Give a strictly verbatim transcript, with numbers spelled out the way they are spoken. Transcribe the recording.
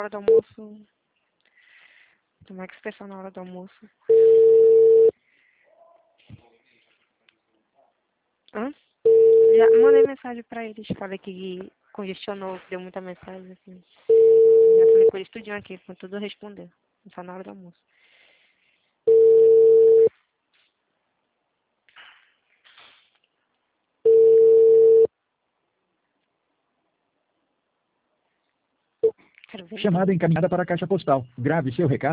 hora do almoço. Tomar que pessoal na hora do almoço. Hã? Já mandei mensagem pra eles. Falei que congestionou, que deu muita mensagem, assim. Já falei com eles tudinho aqui, com tudo respondeu. Só na hora do almoço. Quero ver. Chamada encaminhada para a caixa postal. Grave seu recado.